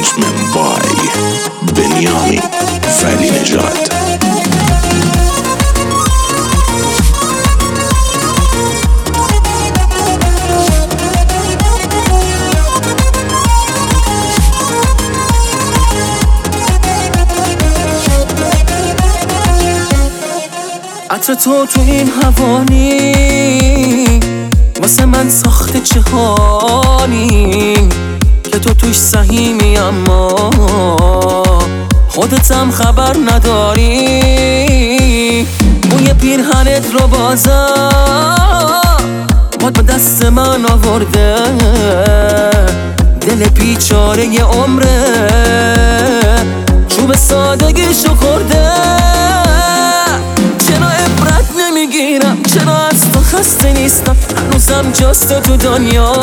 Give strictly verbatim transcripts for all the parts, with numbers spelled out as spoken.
Arrangement by بنیامین ولی نژاد. عطر تو تو این هوانی واسه من ساخته جهانی که تو توش سهیمی اما خودتم خبر نداری. بوی پیرهنت رو بازم باد به دست من آورده، دل بیچاره یه عمره چوب سادگیشو خورده. چرا عبرت نمیگیرم، چرا از تو خسته نیستم، هنوزم جست تو دنیا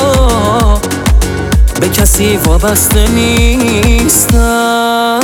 به کسی وابسته نیستم.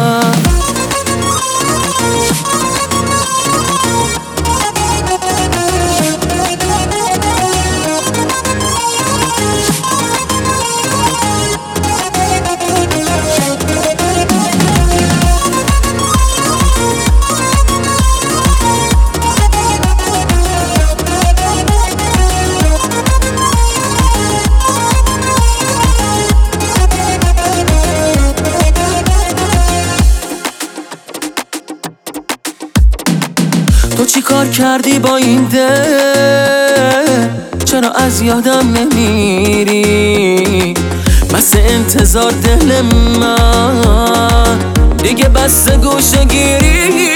تو چی کار کردی با این دل؟ چرا از یادم نمیری؟ بس انتظار دل من دیگه بس گوشه گیری.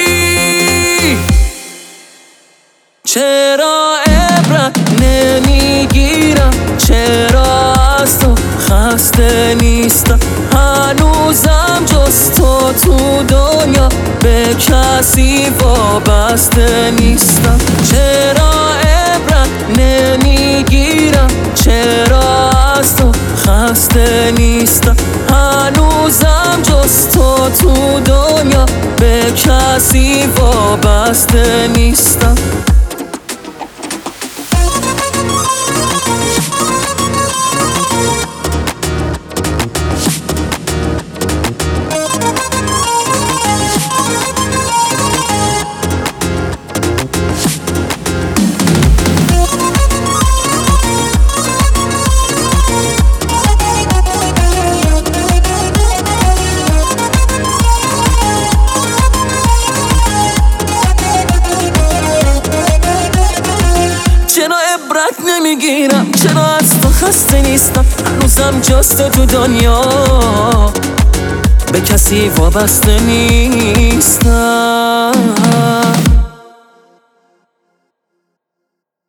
چرا عبرت نمیگیرم، چرا از تو خسته نیستم، هنوزم جز تو تو دنیا به کسی وابسته نیستم. چرا عبرت نمیگیرم، چرا از تو خسته نیستم، هنوزم جز تو تو دنیا به کسی وابسته نیستم. نمیگیرم، چرا از تو خسته نیستم، هنوزم جست تو دنیا به کسی وابسته نیستم.